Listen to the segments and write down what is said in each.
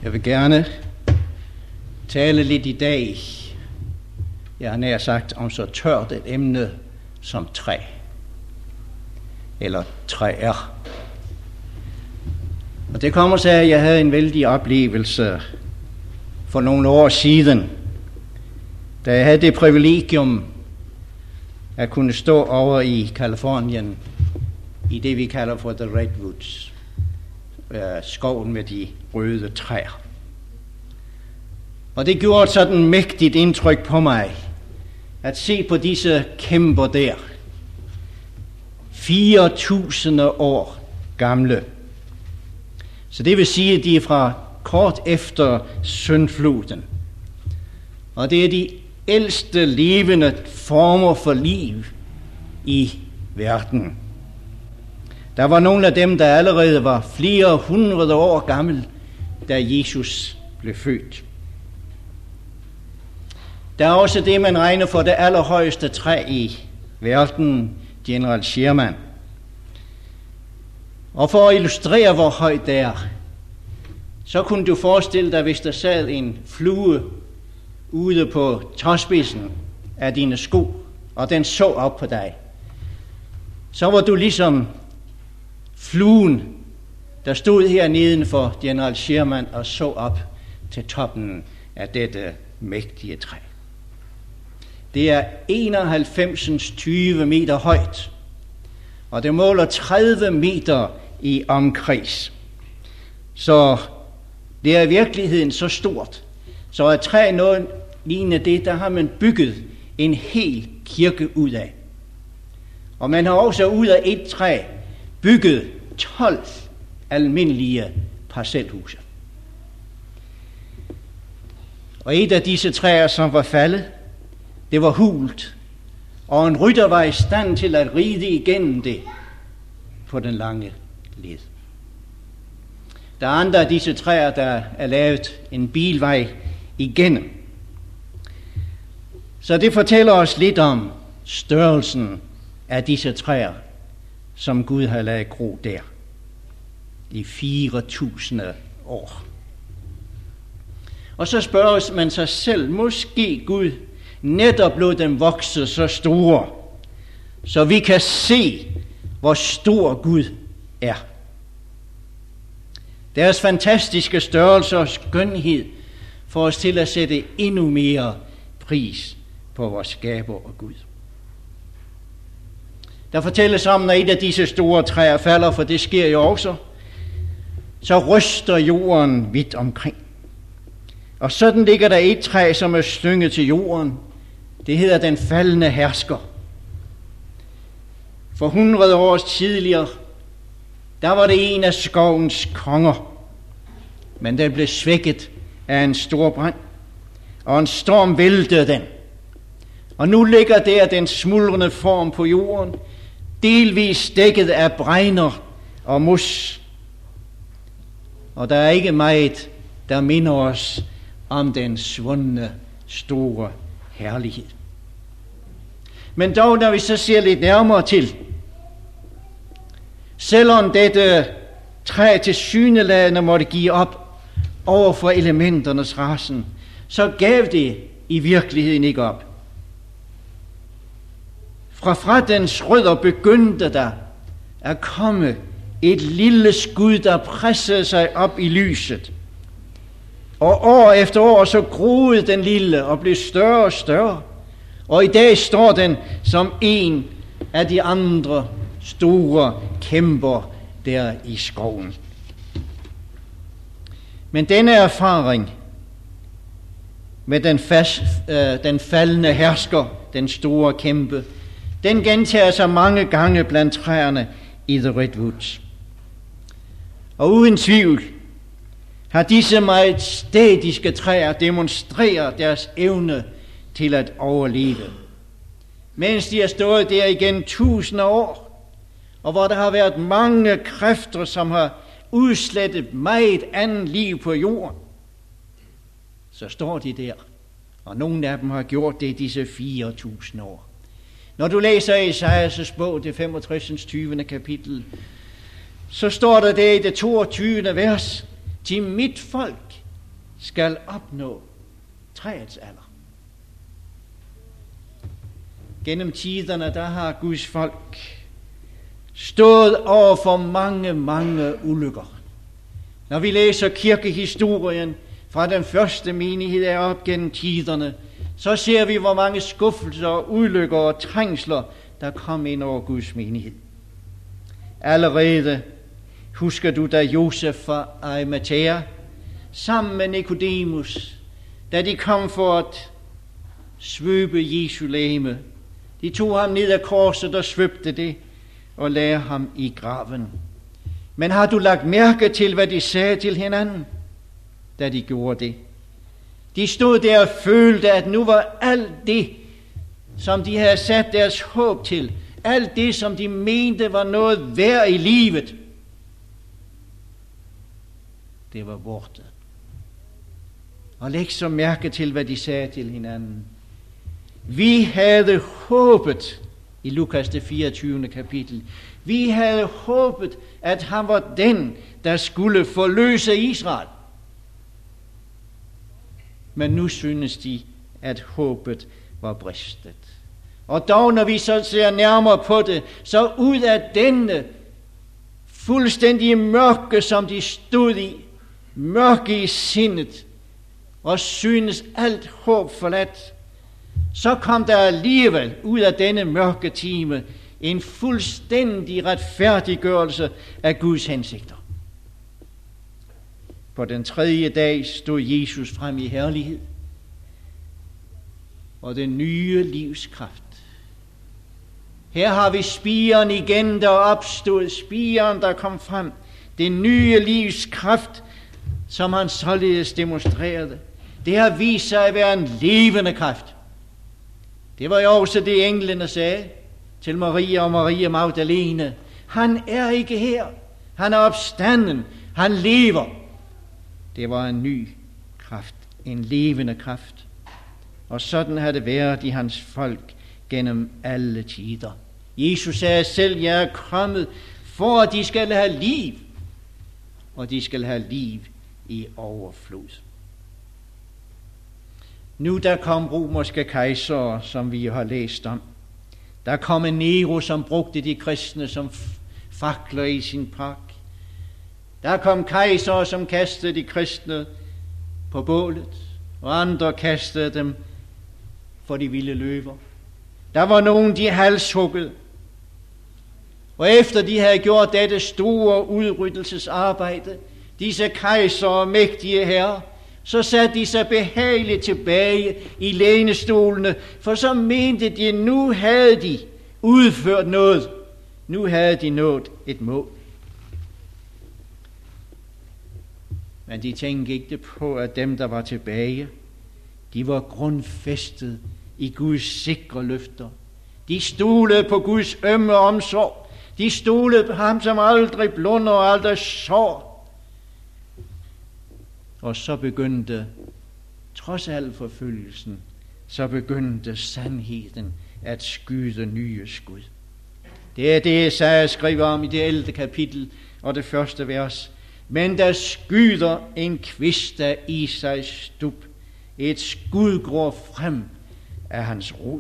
Jeg vil gerne tale lidt i dag, jeg har nær sagt, om så tørt et emne som træ, eller træer. Og det kommer sig af, at jeg havde en vældig oplevelse for nogle år siden, da jeg havde det privilegium at kunne stå over i Californien, i det vi kalder for The Redwoods, skoven med de røde træer. Og det gjorde et sådan mægtigt indtryk på mig, at se på disse kæmper der, 4.000 år gamle. Så det vil sige, at de er fra kort efter syndfloden. Og det er de ældste levende former for liv i verden. Der var nogle af dem, der allerede var flere hundrede år gammel, da Jesus blev født. Der er også det, man regner for det allerhøjeste træ i verden, General Sherman. Og for at illustrere, hvor højt det er, så kunne du forestille dig, hvis der sad en flue ude på tåspidsen af dine sko, og den så op på dig. Så var du ligesom fluen, der stod her neden for General Sherman og så op til toppen af dette mægtige træ. Det er 91,20 meter højt, og det måler 30 meter i omkreds. Så det er i virkeligheden så stort, så at træ noget lignende det, der har man bygget en hel kirke ud af. Og man har også ud af et træ bygget 12 almindelige parcelhuse. Og et af disse træer, som var faldet, det var hult, og en rytter var i stand til at ride igennem det på den lange led. Der er andre af disse træer, der er lavet en bilvej igennem. Så det fortæller os lidt om størrelsen af disse træer, som Gud har ladet gro der i 4.000 år. Og så spørger man sig selv, måske Gud netop lod dem vokse så store, så vi kan se, hvor stor Gud er. Deres fantastiske størrelse og skønhed får os til at sætte endnu mere pris på vores skaber og Gud. Der fortælles om, når et af disse store træer falder, for det sker jo også, så ryster jorden vidt omkring. Og sådan ligger der et træ, som er slynget til jorden. Det hedder den faldne hersker. For 100 år tidligere, der var det en af skovens konger. Men den blev svækket af en stor brand, og en storm væltede den. Og nu ligger der den smuldrende form på jorden, delvis dækket af bregner og mos. Og der er ikke meget, der minder os om den svundne store herlighed. Men dog, når vi så ser lidt nærmere til, selvom dette træ til syneladende måtte give op over for elementernes rasen, så gav det i virkeligheden ikke op. Fra dens rødder begyndte der at komme et lille skud, der pressede sig op i lyset. Og år efter år så groede den lille og blev større og større. Og i dag står den som en af de andre store kæmper der i skoven. Men denne erfaring med den faldne hersker, den store kæmpe, den gentager sig mange gange blandt træerne i The Redwoods. Og uden tvivl har disse majestætiske træer demonstreret deres evne til at overleve, mens de har stået der igen 1000 år, og hvor der har været mange kræfter, som har udslettet meget andet liv på jorden. Så står de der, og nogle af dem har gjort det i disse 4.000 år. Når du læser Esajas bog, det 65. 20. kapitel, så står der i det 22. vers, til mit folk skal opnå træets alder. Gennem tiderne, der har Guds folk stået over for mange, mange ulykker. Når vi læser kirkehistorien fra den første menighed er op gennem tiderne, så ser vi, hvor mange skuffelser, ulykker og trængsler, der kom ind over Guds menighed. Allerede husker du, da Josef fra Arimathæa sammen med Nikodemus, da de kom for at svøbe Jesu legeme, de tog ham ned af korset og svøbte det og lagde ham i graven. Men har du lagt mærke til, hvad de sagde til hinanden, da de gjorde det? De stod der og følte, at nu var alt det, som de havde sat deres håb til, alt det, som de mente var noget værd i livet, det var borte. Og læg så mærke til, hvad de sagde til hinanden. Vi havde håbet, i Lukas det 24. kapitel, vi havde håbet, at han var den, der skulle forløse Israel. Men nu synes de, at håbet var bristet. Og dog, når vi så ser nærmere på det, så ud af denne fuldstændige mørke, som de stod i, mørke i sindet, og synes alt håb forladt, så kom der alligevel ud af denne mørke time en fuldstændig retfærdiggørelse af Guds hensigter. På den 3. dag stod Jesus frem i herlighed, og den nye livskraft. Her har vi spiren igen, der opstod, spiren, der kom frem, den nye livskraft, som han således demonstrerede. Det har vist sig at være en levende kraft. Det var jo også det, englene sagde til Maria og Maria Magdalene. Han er ikke her. Han er opstanden. Han lever. Det var en ny kraft, en levende kraft. Og sådan har det været i hans folk gennem alle tider. Jesus sagde selv, jeg er kommet for, at de skal have liv. Og de skal have liv i overflod. Nu der kom romerske kejsere, som vi har læst om. Der kom en Nero, som brugte de kristne som fakler i sin park. Der kom kejsere, som kastede de kristne på bålet, og andre kastede dem for de vilde løver. Der var nogen, de halshuggede. Og efter de havde gjort dette store udryddelsesarbejde, disse kejsere og mægtige herrer, så satte de sig behageligt tilbage i lænestolene, for så mente de, nu havde de udført noget. Nu havde de nået et mål. Men de tænkte ikke på, at dem, der var tilbage, de var grundfæstet i Guds sikre løfter. De stolede på Guds ømme omsorg. De stolede på ham, som aldrig blunder og aldrig sår. Og så begyndte, trods al forfølgelsen, så begyndte sandheden at skyde nye skud. Det er det, Esajas skriver om i det 11. kapitel og det 1. vers. Men der skyder en kvist af Isais stub. Et skud går frem af hans rod.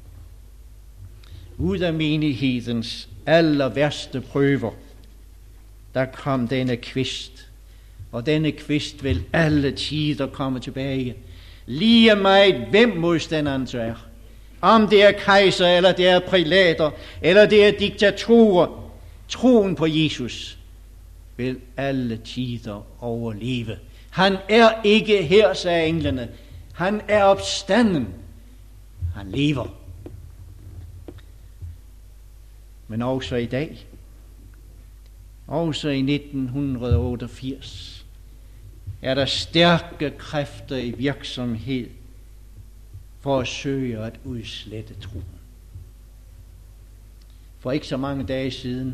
Ud af menighedens aller værste prøver, der kom denne kvist. Og denne kvist vil alle tider komme tilbage. Lige meget hvem modstanderen så er. Om det er kejser, eller det er prælater, eller det er diktatorer. Troen på Jesus vil alle tider overleve. Han er ikke her, sagde englene. Han er opstanden. Han lever. Men også i dag, også i 1988, er der stærke kræfter i virksomhed for at søge at udslette troen. For ikke så mange dage siden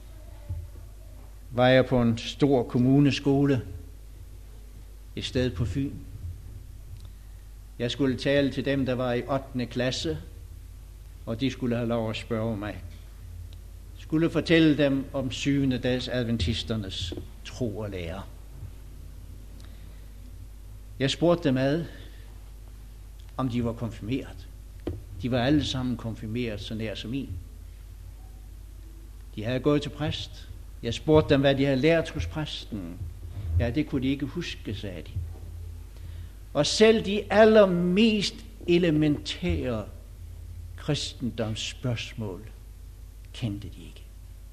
var jeg på en stor kommuneskole et sted på Fyn. Jeg skulle tale til dem, der var i 8. klasse, og de skulle have lov at spørge mig. Jeg skulle fortælle dem om 7. dags adventisternes tro og lære. Jeg spurgte dem ad, om de var konfirmeret. De var alle sammen konfirmeret, så nær som en. De havde gået til præst. Jeg spurgte dem, hvad de havde lært hos præsten. Ja, det kunne de ikke huske, sagde de. Og selv de allermest elementære kristendomsspørgsmål kendte de ikke.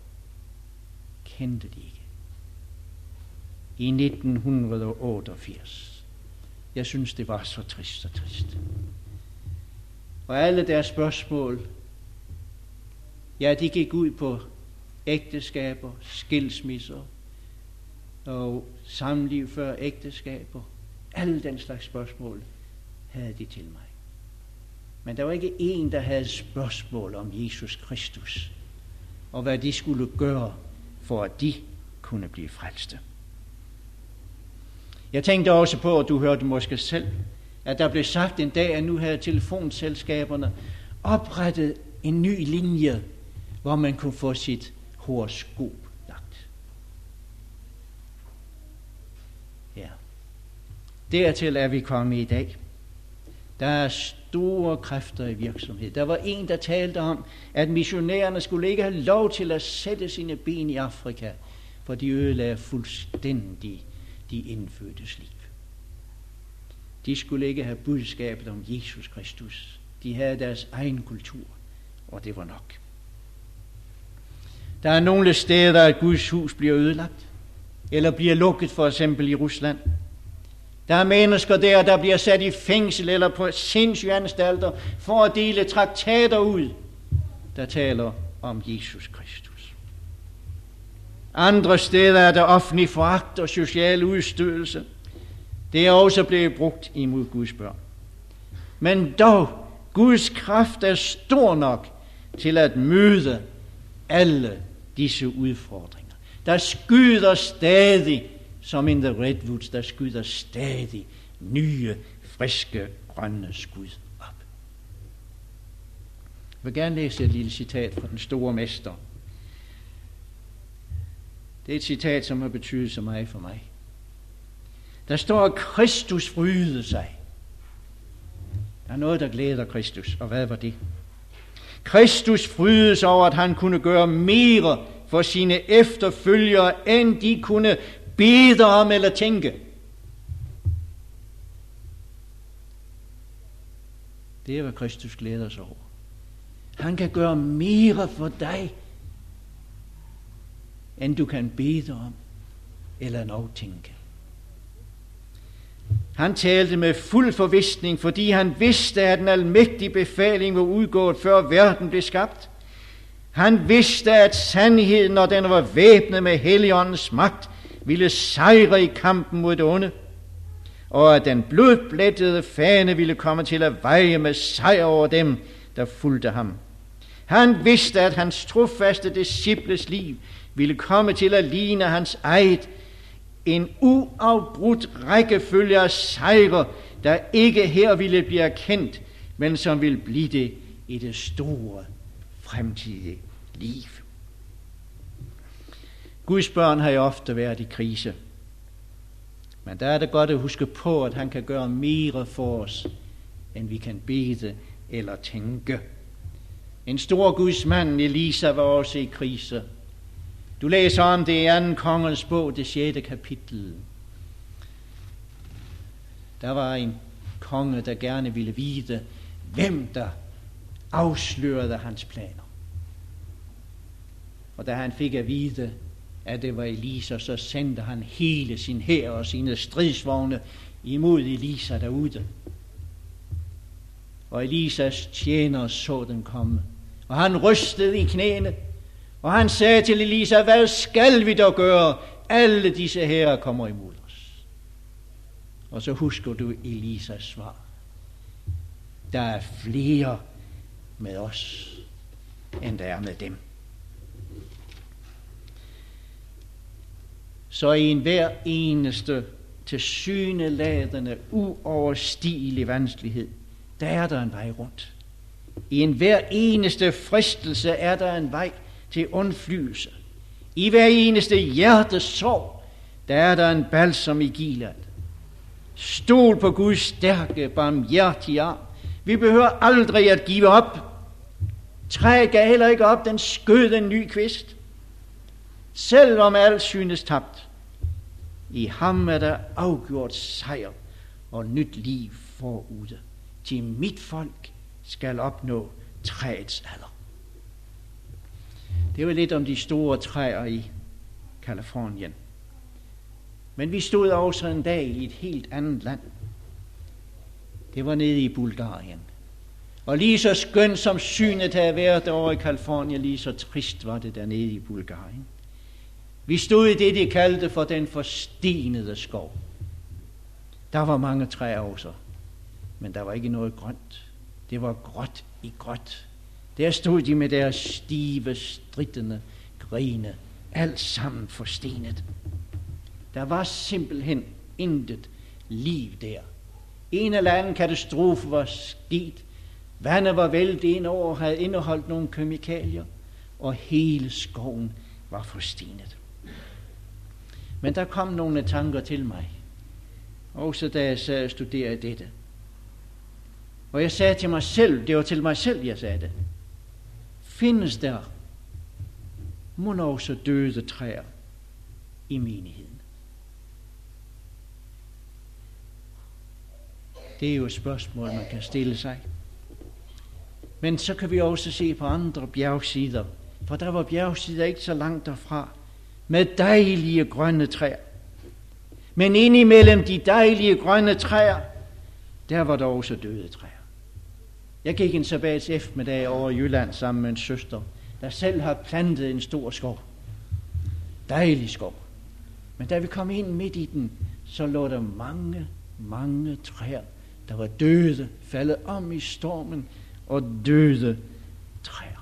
I 1988. Jeg synes, det var så trist. Og alle deres spørgsmål, ja, de gik ud på ægteskaber, skilsmisser og samliv før ægteskaber. Alle den slags spørgsmål havde de til mig. Men der var ikke en, der havde spørgsmål om Jesus Kristus, og hvad de skulle gøre, for at de kunne blive frelste. Jeg tænkte også på, og du hørte måske selv, at der blev sagt en dag, at nu havde telefonselskaberne oprettet en ny linje, hvor man kunne få sit horoskop lagt. Ja. Dertil er vi kommet i dag. Der er store kræfter i virksomhed. Der var en, der talte om, at missionærerne skulle ikke have lov til at sætte sine ben i Afrika, for de ødelagde fuldstændig de indfødtes liv. De skulle ikke have budskabet om Jesus Kristus. De havde deres egen kultur, og det var nok. Der er nogle steder, at Guds hus bliver ødelagt, eller bliver lukket, for eksempel i Rusland. Der er mennesker der bliver sat i fængsel eller på sindssygeanstalter for at dele traktater ud, der taler om Jesus Kristus. Andre steder er der offentlig foragt og social udstødelse. Det er også blevet brugt imod Guds børn. Men dog, Guds kraft er stor nok til at møde alle disse udfordringer. Der skyder stadig, som in The Redwoods, der skyder stadig nye, friske, grønne skud op. Jeg vil gerne læse et lille citat fra den store mester. Det er et citat, som har betydet så meget for mig. Der står, at Kristus frydede sig. Der er noget, der glæder Kristus, og hvad var det? Kristus frydede sig over, at han kunne gøre mere for sine efterfølgere, end de kunne bede om eller tænke. Det er, hvad Kristus glæder sig over. Han kan gøre mere for dig, end du kan bede om eller nok tænke. Han talte med fuld forvisning, fordi han vidste, at den almægtige befaling var udgået, før verden blev skabt. Han vidste, at sandheden, når den var væbnet med Helligåndens magt, ville sejre i kampen mod det onde, og at den blodplettede fane ville komme til at veje med sejr over dem, der fulgte ham. Han vidste, at hans trofaste disciples liv ville komme til at ligne hans eget, en uafbrudt rækkefølge af sejre, der ikke her ville blive erkendt, men som ville blive det i det store fremtidige liv. Guds børn har jo ofte været i krise, men der er det godt at huske på, at han kan gøre mere for os, end vi kan bede eller tænke. En stor Guds mand, Elisa, var også i krise. Du læser om det i 2. Kongens bog, det 6. kapitel. Der var en konge, der gerne ville vide, hvem der afslørede hans planer. Og da han fik at vide, at det var Elisa, så sendte han hele sin hær og sine stridsvogne imod Elisa derude. Og Elisas tjenere så den komme, og han rystede i knæene, og han sagde til Elisa, hvad skal vi dog gøre? Alle disse herrer kommer imod os. Og så husker du Elisas svar. Der er flere med os, end der er med dem. Så i enhver eneste tilsyneladende uoverstigelig vanskelighed, der er der en vej rundt. I enhver eneste fristelse er der en vej til undflyvelse. I hver eneste hjertesorg, der er der en balsam i Gilead. Stol på Guds stærke, barmhjertige arm. Vi behøver aldrig at give op. Træet gav heller ikke op, den skød en ny kvist. Selvom alt synes tabt. I ham er der afgjort sejr og nyt liv forude. Til mit folk skal opnå træets alder. Det var lidt om de store træer i Californien. Men vi stod også en dag i et helt andet land. Det var nede i Bulgarien. Og lige så skønt som synet havde været derovre i Californien, lige så trist var det dernede i Bulgarien. Vi stod i det, de kaldte for den forstenede skov. Der var mange træer også, men der var ikke noget grønt. Det var gråt i gråt. Der stod de med deres stive, strittende grene, alt sammen forstenet. Der var simpelthen intet liv der. En eller anden katastrofe var sket. Vandet var væltet ind over og havde indeholdt nogle kemikalier, og hele skoven var forstenet. Men der kom nogle tanker til mig, også da jeg sad og studerede dette. Og jeg sagde til mig selv, det var til mig selv, jeg sagde det. Findes der mon også døde træer i menigheden? Det er jo et spørgsmål, man kan stille sig. Men så kan vi også se på andre bjergsider, for der var bjergsider ikke så langt derfra, med dejlige grønne træer. Men indimellem de dejlige grønne træer, der var der også døde træer. Jeg gik en sabbats eftermiddag over i Jylland sammen med en søster, der selv har plantet en stor skov. Dejlig skov. Men da vi kom ind midt i den, så lå der mange træer, der var døde, faldet om i stormen, og døde træer.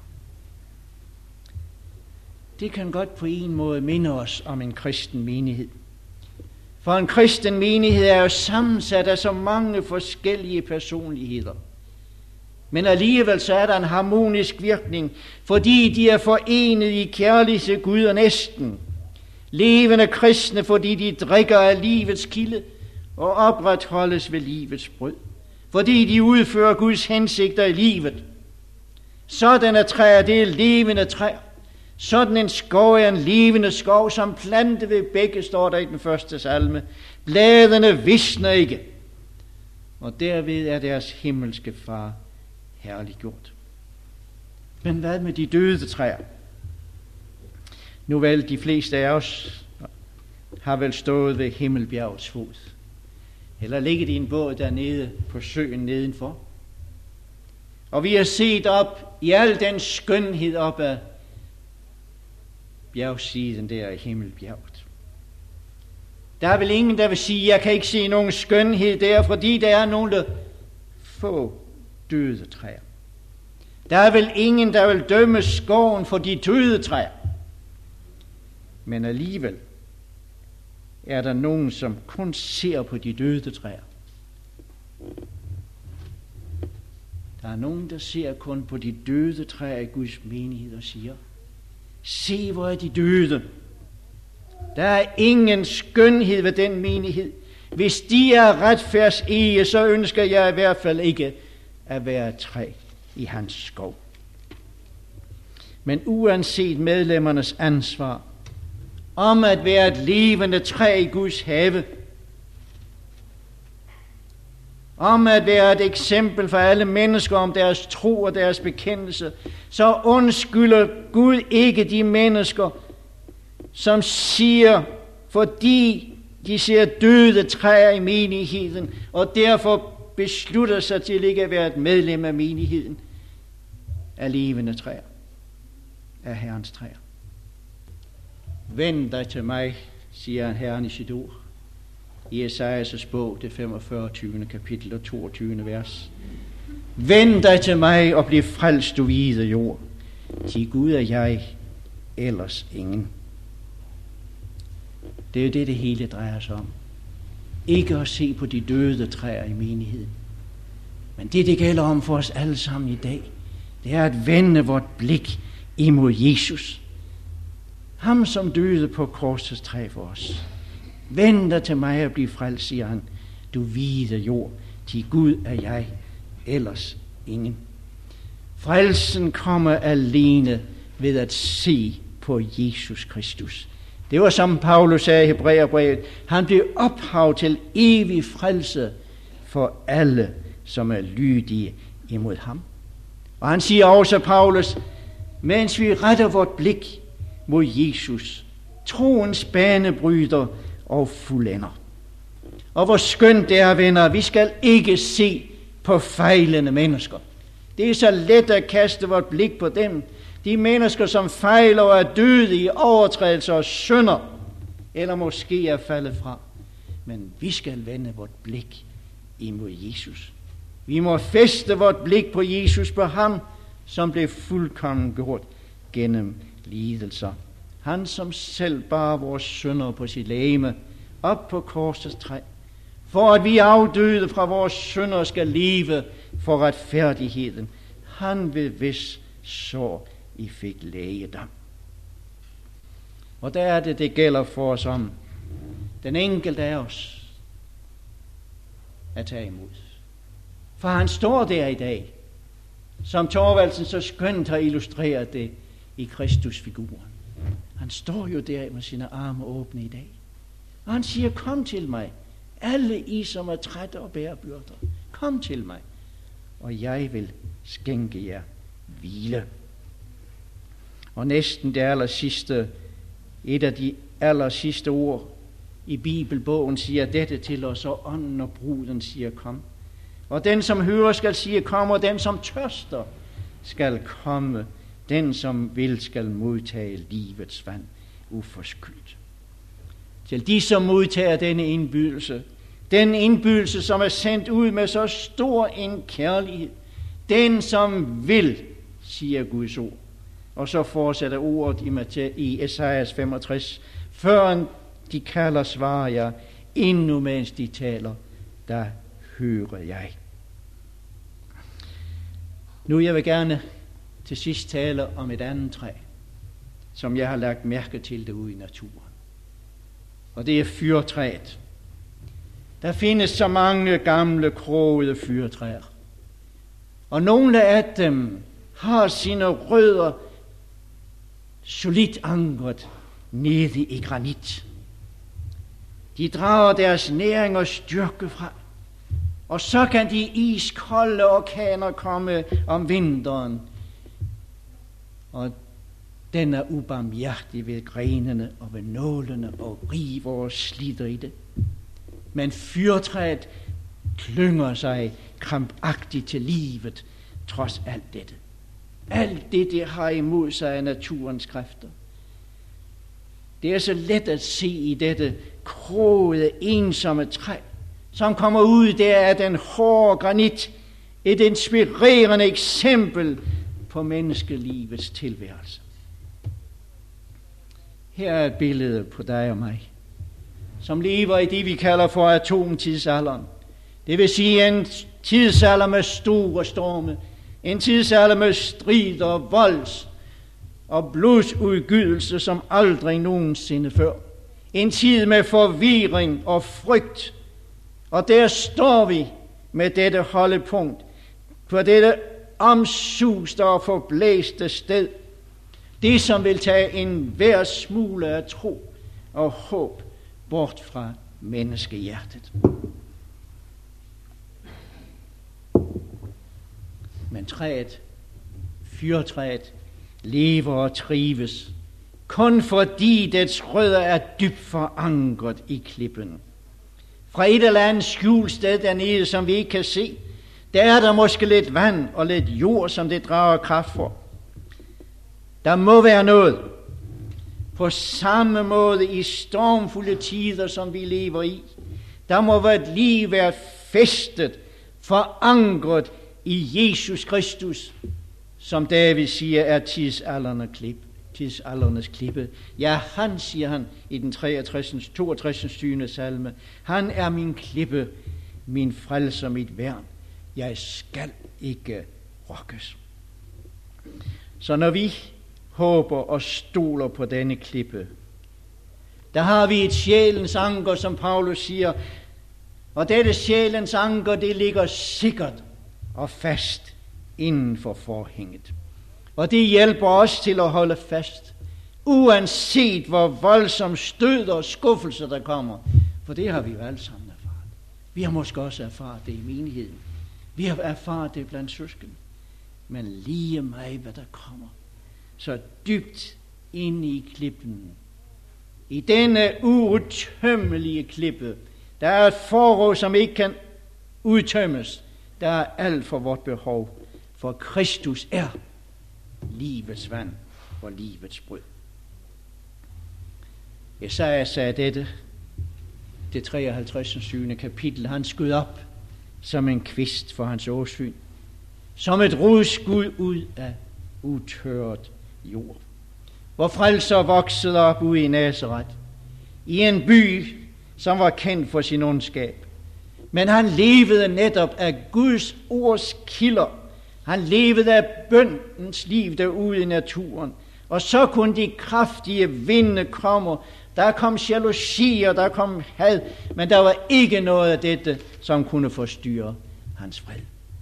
Det kan godt på en måde minde os om en kristen menighed. For en kristen menighed er jo sammensat af så mange forskellige personligheder. Men alligevel så er der en harmonisk virkning, fordi de er forenet i kærlighed til Gud og næsten. Levende kristne, fordi de drikker af livets kilde og opretholdes ved livets brød. Fordi de udfører Guds hensigter i livet. Sådanne træer, det er levende træer. Sådan en skov er en levende skov, som plante ved bække, står der i den første salme. Bladene visner ikke, og derved er deres himmelske far herliggjort. Men hvad med de døde træer? Nu vel, de fleste af os har vel stået ved Himmelbjergets fod, eller ligget i en båd dernede på søen nedenfor. Og vi har set op i al den skønhed op ad bjergsiden der i Himmelbjerget. Der er vel ingen, der vil sige, jeg kan ikke se nogen skønhed der, fordi der er nogle få døde træer. Der er vel ingen, der vil dømme skoven for de døde træer. Men alligevel er der nogen, som kun ser på de døde træer. Der er nogen, der ser kun på de døde træer i Guds menighed og siger, se, hvor er de døde. Der er ingen skønhed ved den menighed. Hvis de er retfærdsige, så ønsker jeg i hvert fald ikke at være et træ i hans skov. Men uanset medlemmernes ansvar om at være et levende træ i Guds have, om at være et eksempel for alle mennesker om deres tro og deres bekendelse, så undskylder Gud ikke de mennesker, som siger, fordi de ser døde træer i menigheden, og derfor beslutter sig til ikke at være et medlem af menigheden, af levende træer, af Herrens træer. Vend dig til mig, siger Herren i sit ord, i Esajas bog, det 45. kapitel og 22. vers. Vend dig til mig og bliv frelst, du hvide jord. Til Gud er jeg, ellers ingen. Det er jo det hele drejer sig om. Ikke at se på de døde træer i menigheden. Men det gælder om for os alle sammen i dag, det er at vende vort blik imod Jesus. Ham, som døde på korsets træ for os. Vend dig til mig og bliv frelst, siger han. du hvide jord, til Gud er jeg, ellers ingen. Frelsen kommer alene ved at se på Jesus Kristus. Det var som Paulus sagde i Hebræerbrevet, han blev ophav til evig frelse for alle, som er lydige imod ham. Og han siger også, Paulus, mens vi retter vort blik mod Jesus, troens banebryder og fuldender. Og hvor skønt det er, venner, vi skal ikke se på fejlende mennesker. Det er så let at kaste vort blik på dem. De mennesker, som fejler og er døde i overtrædelser og synder, eller måske er faldet fra. Men vi skal vende vort blik imod Jesus. Vi må fæste vort blik på Jesus, på ham, som blev fuldkommen gjort gennem lidelser. Han, som selv bar vores synder på sit legeme op på korsets træ, for at vi afdøde fra vores synder skal leve for retfærdigheden. Han ved hvis sår I fik lægedom. Og der er det gælder for os om den enkelte af os at tage imod. For han står der i dag, som Thorvaldsen så skønt har illustreret det i Kristusfiguren. Han står jo der med sine arme åbne i dag. Og han siger, kom til mig, alle I, som er trætte og bærer byrder. Kom til mig, og jeg vil skænke jer hvile. Og næsten det allersidste, et af de allersidste ord i Bibelbogen siger dette til os, og ånden og bruden siger, kom. Og den, som hører, skal sige, kom, og den, som tørster, skal komme. Den, som vil, skal modtage livets vand uforskyldt. Til de, som modtager denne indbydelse, den indbydelse, som er sendt ud med så stor en kærlighed, den, som vil, siger Guds ord. Og så fortsætter ordet i Esajas 65, før de kalder, svarer jeg, endnu mens de taler, der hører jeg. Nu jeg vil gerne til sidst tale om et andet træ, som jeg har lagt mærke til derude i naturen. Og det er fyrtræet. Der findes så mange gamle, krogede fyrtræer. Og nogle af dem har sine rødder solidt ankret nede i granit. De drager deres næring og styrke fra. Og så kan de iskolde orkaner komme om vinteren. Og den er ubarmhjertig ved grenene og ved nålene og river og slider i det. Men fyrtræet klynger sig krampagtigt til livet, trods alt dette. Alt det har imod sig af naturens kræfter. Det er så let at se i dette krogede, ensomme træ, som kommer ud der af den hårde granit, et inspirerende eksempel på menneskelivets tilværelse. Her er et billede på dig og mig, som lever i det, vi kalder for atomtidsalderen. Det vil sige en tidsalder med store storme, en tidsalder med strid og volds og blodsudgydelse som aldrig nogensinde før. En tid med forvirring og frygt. Og der står vi med dette holdepunkt på dette omsuste og forblæste sted. Det, som vil tage en hver smule af tro og håb bort fra menneskehjertet. Men træet, fyrtræet, lever og trives, kun fordi dets rødder er dybt forankret i klippen. Fra et eller andet skjult sted dernede, som vi ikke kan se, der er der måske lidt vand og lidt jord, som det drager kraft for. Der må være noget. På samme måde i stormfulde tider, som vi lever i, der må vort liv være fæstet, forankret i Jesus Kristus, som David siger er tidsaldernes klippe. Ja, han, siger han i den 62. salme, han er min klippe, min frelser, mit værn. Jeg skal ikke rokkes. Så når vi håber og stoler på denne klippe, der har vi et sjælens anker, som Paulus siger, Og dette sjælens anker, det ligger sikkert og fast inden for forhænget. Og det hjælper os til at holde fast, uanset hvor voldsom stød og skuffelse der kommer. For det har vi jo alle sammen erfaret. Vi har måske også erfaret det i menigheden. Vi har erfaret det blandt søsken. Men lige meget hvad der kommer, så dybt inde i klippen, i denne uudtømmelige klippe, der er et forråd, som ikke kan udtømmes. Der er alt for vort behov, for Kristus er livets vand og livets brød. Jesaja sagde dette, det 53. 7. kapitel. Han skød op som en kvist for hans åsyn, som et rodskud ud af utørret jord. Hvor frelser voksede op ude i Nazaret, i en by, som var kendt for sin ondskab. Men han levede netop af Guds ords kilder. Han levede af bøndens liv derude i naturen. Og så kunne de kraftige vinde komme. Der kom jalousi, og der kom had, men der var ikke noget af dette, som kunne forstyrre hans fred.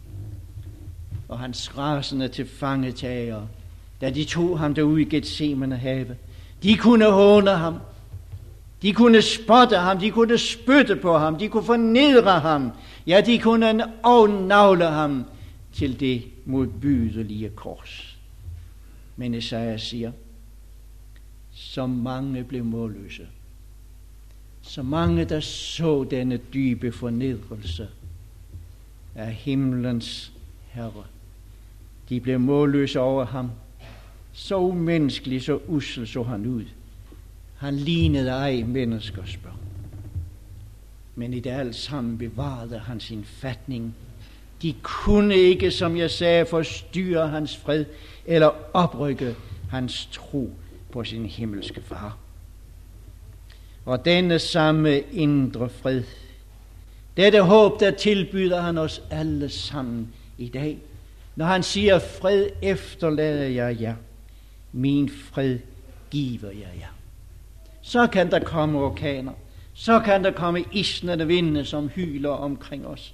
Og hans rasende tilfangetager, da de tog ham derude i Getsemane have, de kunne håne ham, de kunne spotte ham, de kunne spytte på ham, de kunne fornedre ham, ja, de kunne afnagle ham til det modbydelige kors. Men Esaja siger, så mange blev målløse, så mange der så denne dybe fornedrelse af himlens Herre, de blev målløse over ham. Så umenneskelig, så usel så han ud. Han lignede ej menneskers børn. Men i det alt sammen bevarede han sin fatning. De kunne ikke, som jeg sagde, forstyrre hans fred eller oprykke hans tro på sin himmelske far. Og denne samme indre fred, dette håb, der tilbyder han os alle sammen i dag, når han siger, fred efterlader jeg jer, min fred giver jeg jer. Så kan der komme orkaner, så kan der komme isnende vinde, som hyler omkring os.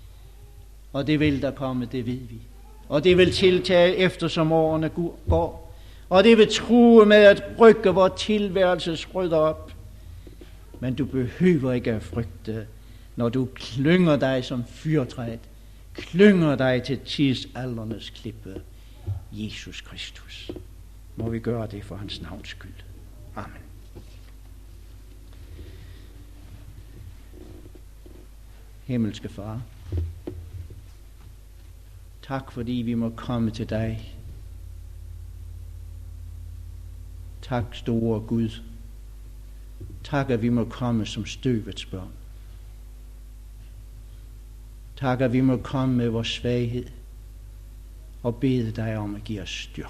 Og det vil der komme, det ved vi. Og det vil tiltage eftersom årene går. Og det vil true med at rykke vor tilværelses rødder op. Men du behøver ikke at frygte, når du klynger dig som fyrtræet, klynger dig til tidsaldernes klippe, Jesus Kristus. Må vi gøre det for hans navns skyld. Amen. Himmelske Far, tak fordi vi må komme til dig. Tak, store Gud. Tak, at vi må komme som støvets børn. Tak, at vi må komme med vores svaghed og bede dig om at give os styrke.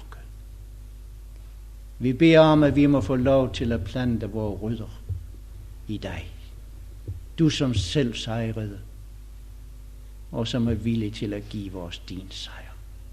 Vi beder om, at vi må få lov til at plante vores rødder i dig. Du som selv sejrede, og som er villig til at give os din sejr.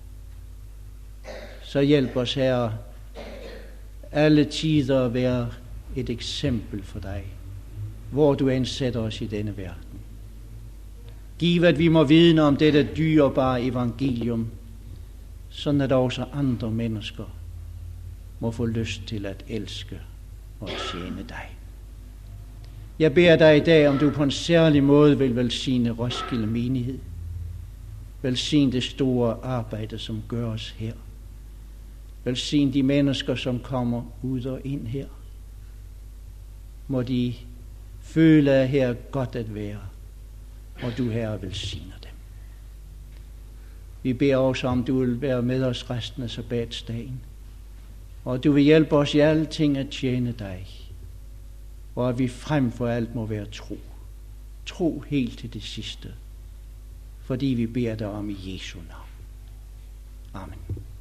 Så hjælp os, Herre, alle tider at være et eksempel for dig, hvor du end sætter os i denne verden. Giv, at vi må vidne om dette dyrebare evangelium, sådan at også andre mennesker må få lyst til at elske og tjene dig. Jeg beder dig i dag, om du på en særlig måde vil velsigne Roskilde menighed. Velsign det store arbejde, som gøres her. Velsign de mennesker, som kommer ud og ind her. Må de føle, at her er godt at være, og du, Herre, velsigner dem. Vi beder også om, du vil være med os resten af sabbatsdagen, og du vil hjælpe os i alle ting at tjene dig, og at vi frem for alt må være tro. Tro helt til det sidste, fordi vi beder dig om i Jesu navn. Amen.